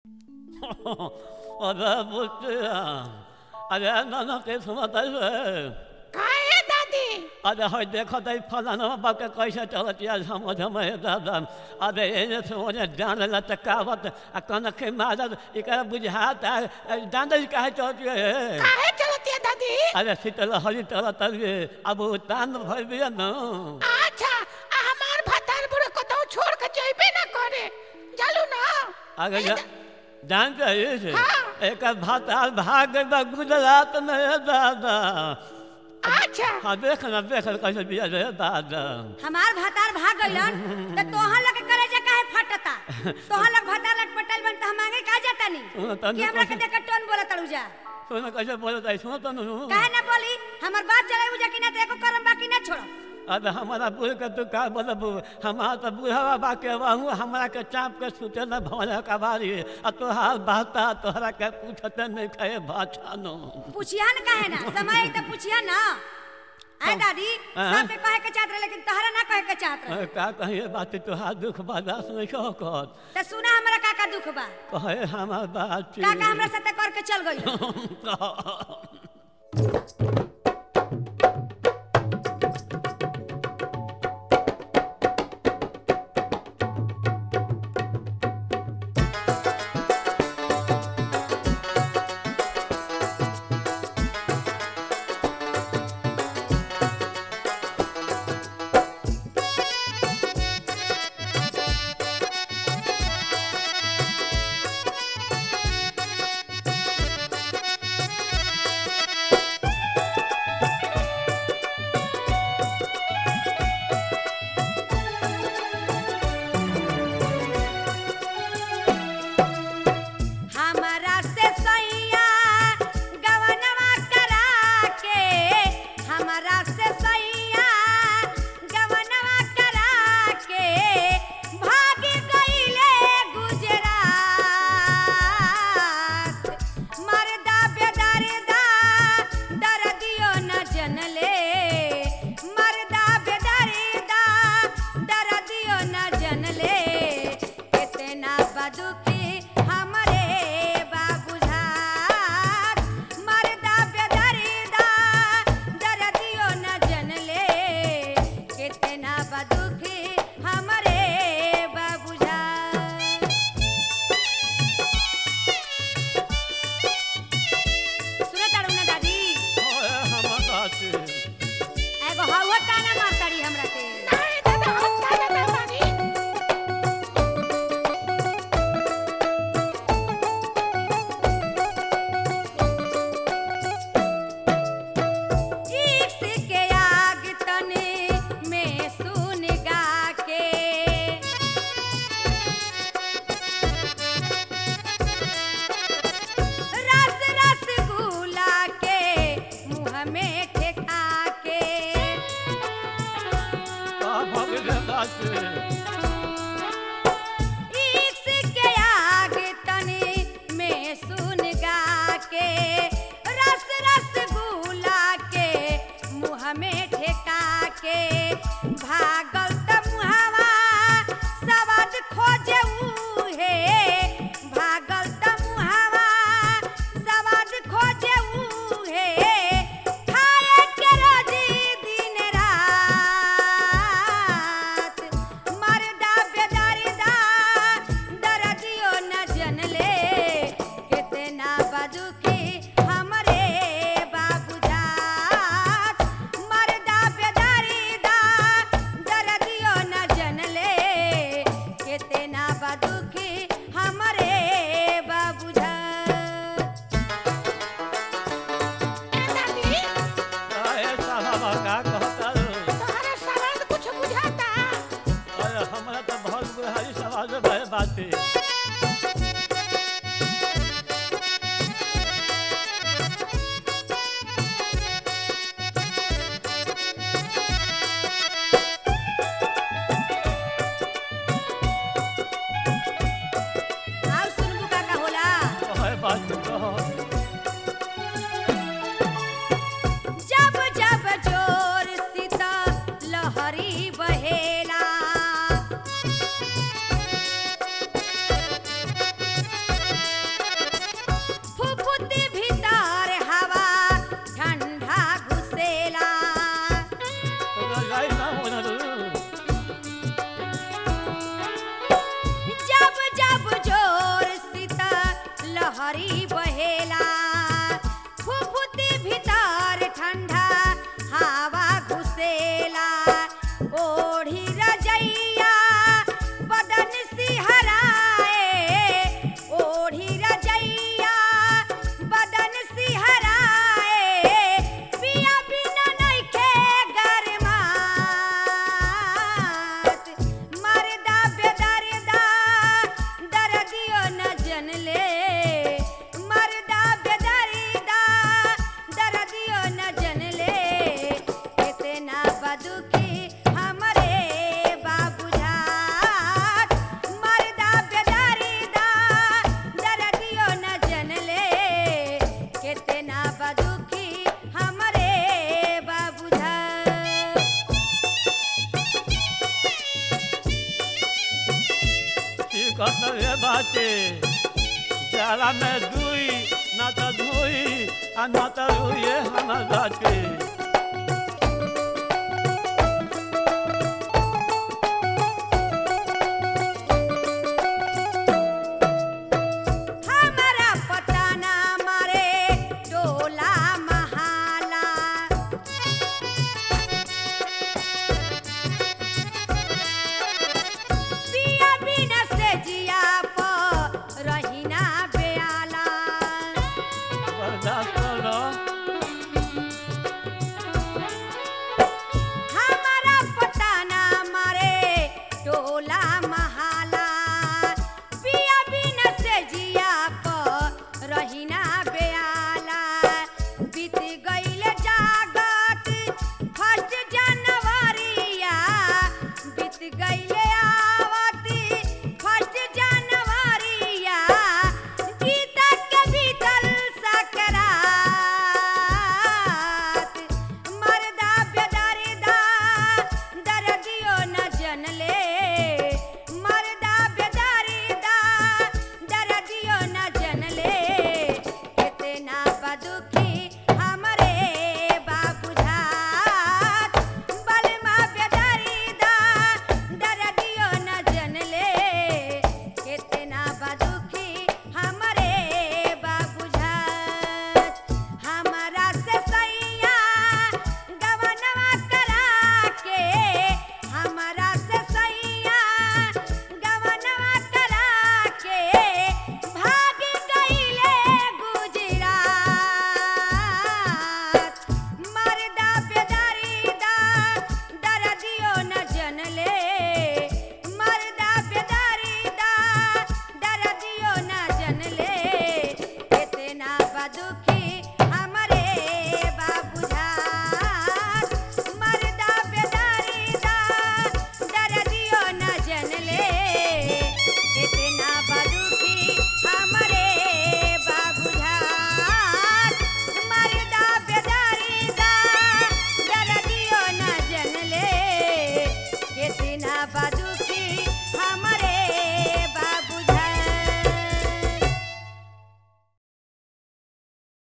अरे बुच्चिया, अरे नाना के सुमत काहे दादी? अरे हो देखो तो फलाना बाप के कैसे चलत यार समझ में दादा अरे ये समझ जान ला तकावत आ कनखे मारत इकरा बुझात डांडा काहे चलत है काहे चलत है दादी? अरे शीतल हरी चलत है अब तान भर बिया न अच्छा हमार भतार बुढ़ो को तो छोड़ के जाइबे ना करे चलू ना अगर जान चाहिए हाँ। एक भाता भाग गुजरात में दादा अच्छा हाँ देख कैसे बिया रे दादा हमार भतार भाग गइलन त तोहन लग कलेजा काहे फटता तोहन लग भतार लटपटाल बन त हम आगे का जाता नी कि हमरा के देख टोन बोला तड़ू जा सुन कैसे बोलत है सुन तो काहे ना बोली हमर बात चले बुझा कि ना त एको करम बाकी ना छोड़ो अरे हमारा बुढ़ के तू का बोलब हमारा तो बुढ़ावा बाके बाहू हमरा के चाप के सुते न भवना का बारी आ तोहार बहता तोहरा के पूछते नहीं खाए भाषा नो पूछिया न काहे ना समय त पूछिया ना आय दादी सब के कहे के चाहत रहे लेकिन तोहरा ना कहे के चाहत रहे का कहिए बात तोहार दुख बर्दाश्त नहीं कहो कर त सुना हमरा का दुख बा कहे हमार बात का हमरा साथे करके चल गइल जब जोर सीता लहरी बहेला फुफुती भीतर ठंडा हवा घुसेला ओढ़ी रजैया बदन सिहराए ओढ़ी रजैया बदन सिहराए पिया बिना नइखे गरमात मरदा बेदर्दा दर्दियो न जनले मरदा बेदर्दा दर्दियो न जनले कितना बदुखी हमरे बाबूझात मरदा बेदर्दा दर्दियो न जनले कितना बदुखी हमरे बाबूझात कतवे बाटे जाला में दुई ना तो धुई आ ना तो रुइए हमर बाटे